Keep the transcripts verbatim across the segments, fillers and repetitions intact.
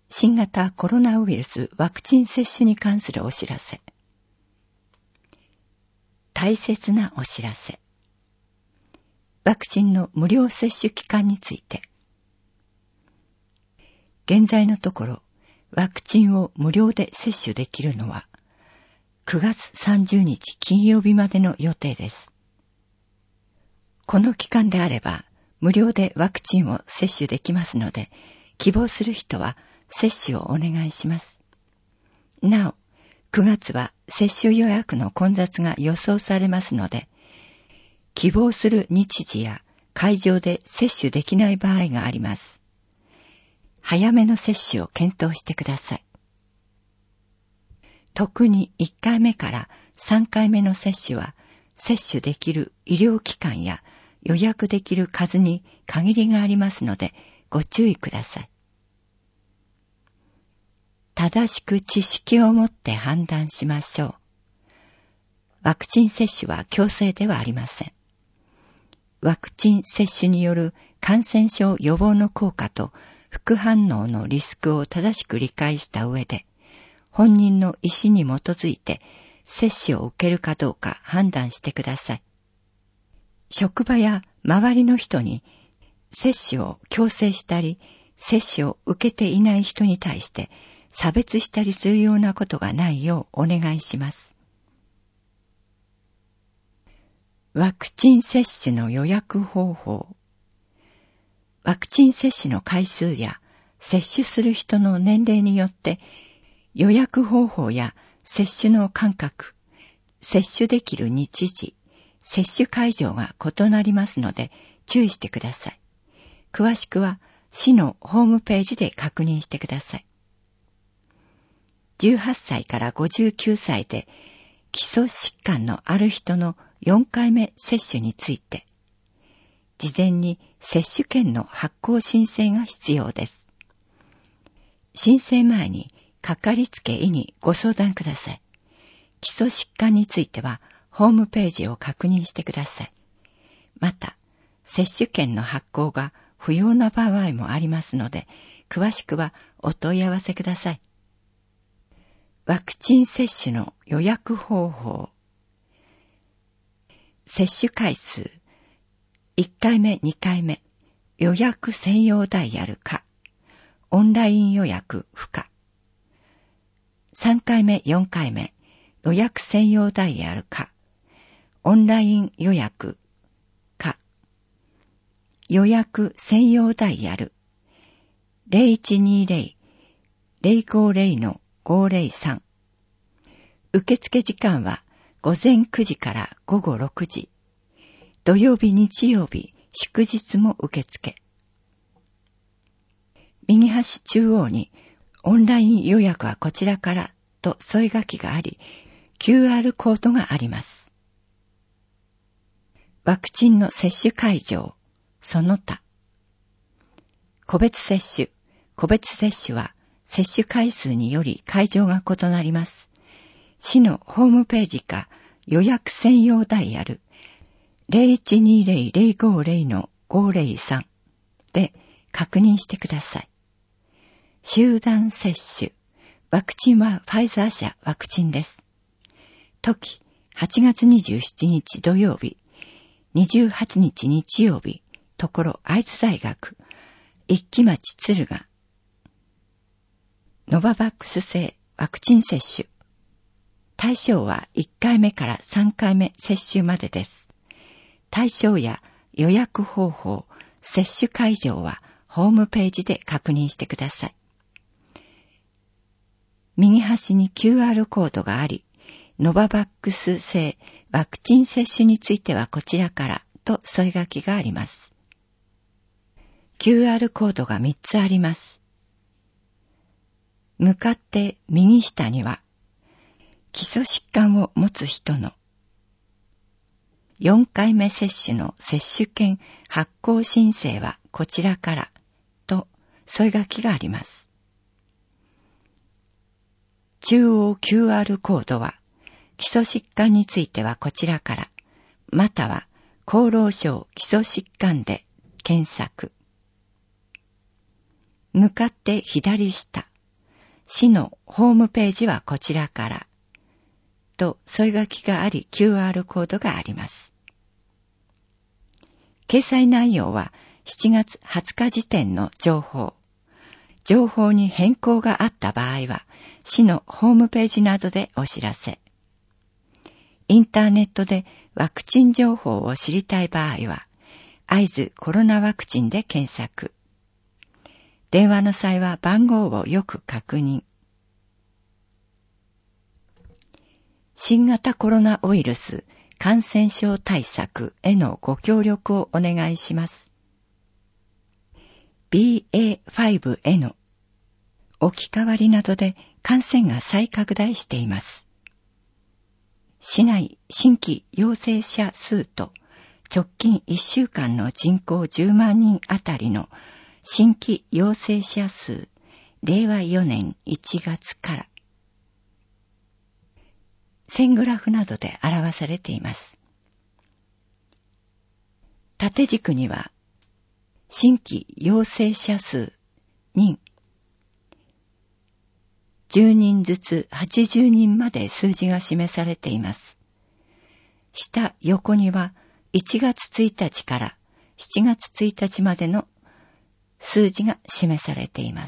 新型コロナウイルスワクチン接種に関するお知らせ。大切なお知らせ。ワクチンの無料接種期間について。現在のところ、ワクチンを無料で接種できるのは、くがつさんじゅうにち金曜日までの予定です。この期間であれば、無料でワクチンを接種できますので、希望する人は接種をお願いします。なお、くがつは接種予約の混雑が予想されますので、希望する日時や会場で接種できない場合があります。早めの接種を検討してください。特にいっかいめからさんかいめの接種は、接種できる医療機関や予約できる数に限りがありますので、ご注意ください。正しく知識を持って判断しましょう。ワクチン接種は強制ではありません。ワクチン接種による感染症予防の効果と副反応のリスクを正しく理解した上で、本人の意思に基づいて接種を受けるかどうか判断してください。職場や周りの人に接種を強制したり、接種を受けていない人に対して差別したりするようなことがないようお願いします。ワクチン接種の予約方法。ワクチン接種の回数や接種する人の年齢によって予約方法や接種の間隔、接種できる日時、接種会場が異なりますので注意してください。詳しくは市のホームページで確認してください。じゅうはっさいからごじゅうきゅうさいで基礎疾患のある人のよんかいめ接種について、事前に接種券の発行申請が必要です。申請前にかかりつけ医にご相談ください。基礎疾患についてはホームページを確認してください。また、接種券の発行が不要な場合もありますので、詳しくはお問い合わせください。ワクチン接種の予約方法。接種回数。いっかいめ、にかいめ、予約専用ダイヤルか、オンライン予約不可。さんかいめ、よんかいめ、予約専用ダイヤルか、オンライン予約か、予約専用ダイヤル ゼロいちにゼロ ゼロごゼロ ごゼロさん。受付時間は午前くじから午後ろくじ。土曜日、日曜日、祝日も受付。右端中央にオンライン予約はこちらからと添え書きがあり、キューアール コードがあります。ワクチンの接種会場、その他。個別接種、個別接種は接種回数により会場が異なります。市のホームページか予約専用ダイヤル ゼロいちにゼロ ゼロごゼロ ごゼロさん で確認してください。集団接種、ワクチンはファイザー社ワクチンです。時、はちがつにじゅうしちにち土曜日、にじゅうはちにち日曜日、ところ愛知大学、一木町敦賀。ノババックス製ワクチン接種。対象はいっかいめからさんかいめ接種までです。対象や予約方法、接種会場はホームページで確認してください。右端に キューアール コードがあり、ノババックス製ワクチン接種についてはこちらからと添え書きがあります。キューアール コードがみっつあります。向かって右下には、基礎疾患を持つ人のよんかいめ接種の接種券発行申請はこちらからと添え書きがあります。中央 キューアール コードは基礎疾患についてはこちらからまたは厚労省基礎疾患で検索。向かって左下市のホームページはこちらからと添え書きがあり キューアール コードがあります。掲載内容はしちがつはつか時点の情報。情報に変更があった場合は市のホームページなどでお知らせ。インターネットでワクチン情報を知りたい場合は会津コロナワクチンで検索。電話の際は番号をよく確認。新型コロナウイルス感染症対策へのご協力をお願いします。ビーエーファイブ への置き換わりなどで感染が再拡大しています。市内新規陽性者数と直近いっしゅうかんの人口じゅうまんにんあたりの新規陽性者数、れいわよねんいちがつから線グラフなどで表されています。縦軸には新規陽性者数人、じゅうにんずつはちじゅうにんまで数字が示されています。下横にはいちがつついたちからしちがつついたちまでの数字が示されています。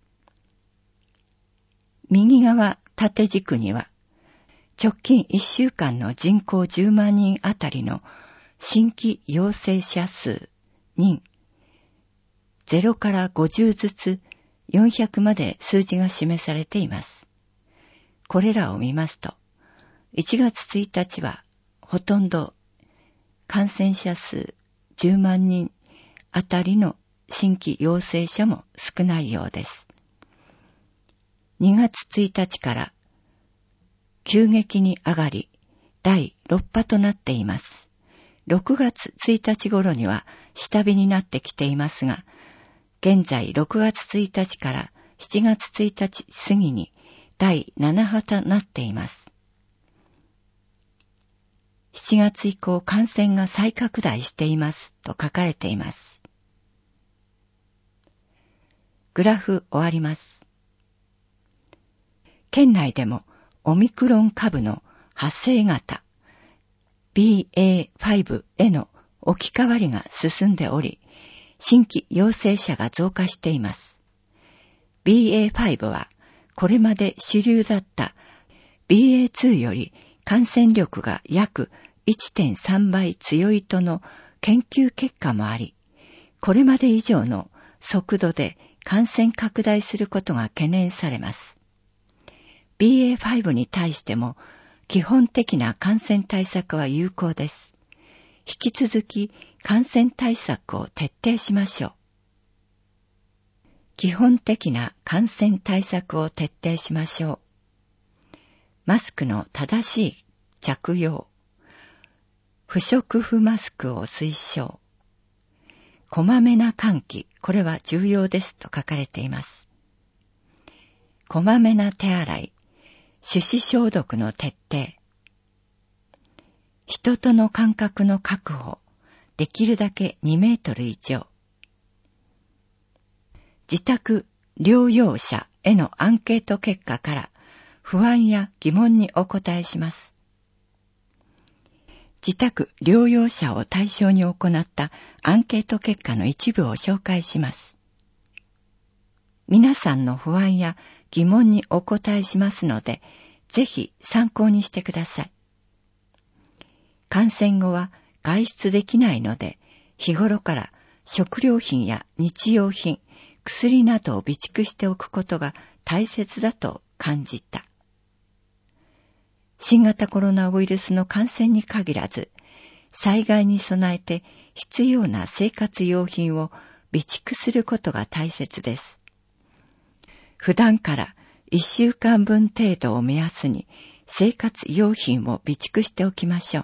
右側縦軸には直近いっしゅうかんの人口じゅうまんにんあたりの新規陽性者数人、ゼロからごじゅうずつよんひゃくまで数字が示されています。これらを見ますと、いちがつついたちはほとんど感染者数じゅうまんにんあたりの新規陽性者も少ないようです。にがつついたちから急激に上がり、だいろっぱとなっています。ろくがつついたち頃には下火になってきていますが、現在ろくがつついたちからしちがつついたち過ぎにだいなな波となっています。しちがつ以降感染が再拡大していますと書かれています。グラフ終わります。県内でもオミクロン株の派生型 ビーエーファイブ への置き換わりが進んでおり、新規陽性者が増加しています。ビーエーファイブ はこれまで主流だった ビーエーツー より感染力が約 いってんさんばい強いとの研究結果もあり、これまで以上の速度で感染拡大することが懸念されます。ビーエーファイブ に対しても基本的な感染対策は有効です。引き続き感染対策を徹底しましょう。基本的な感染対策を徹底しましょう。マスクの正しい着用。不織布マスクを推奨。こまめな換気、これは重要ですと書かれています。こまめな手洗い。手指消毒の徹底。人との間隔の確保。できるだけにメートル以上。自宅療養者へのアンケート結果から不安や疑問にお答えします。自宅療養者を対象に行ったアンケート結果の一部を紹介します。皆さんの不安や疑問にお答えしますので、ぜひ参考にしてください。感染後は外出できないので、日頃から食料品や日用品、薬などを備蓄しておくことが大切だと感じた。新型コロナウイルスの感染に限らず、災害に備えて必要な生活用品を備蓄することが大切です。普段からいっしゅうかんぶん程度を目安に生活用品を備蓄しておきましょう。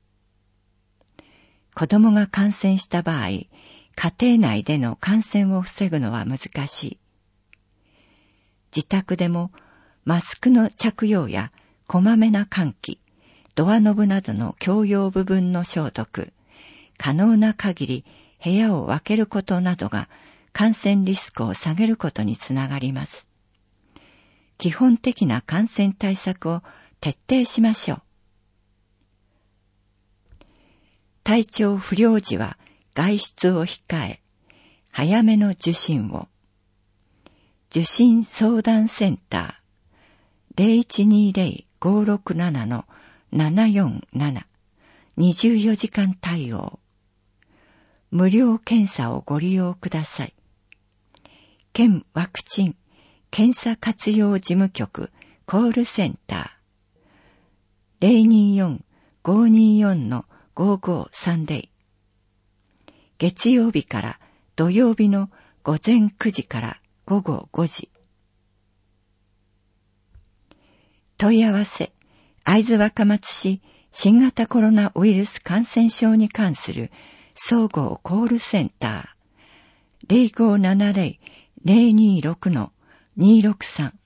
子供が感染した場合、家庭内での感染を防ぐのは難しい。自宅でもマスクの着用やこまめな換気、ドアノブなどの共用部分の消毒、可能な限り部屋を分けることなどが感染リスクを下げることにつながります。 基本的な感染対策を徹底しましょう。体調不良時は外出を控え、早めの受診を。受診相談センター ゼロいちにゼロ ごろくなな ななよんなな にじゅうよじかん対応。無料検査をご利用ください。県ワクチン検査活用事務局コールセンター ゼロによん ごによん ごごさんゼロ。月曜日から土曜日の午前くじから午後ごじ。問い合わせ、会津若松市新型コロナウイルス感染症に関する総合コールセンター ゼロごななゼロ ゼロにろく にろくさん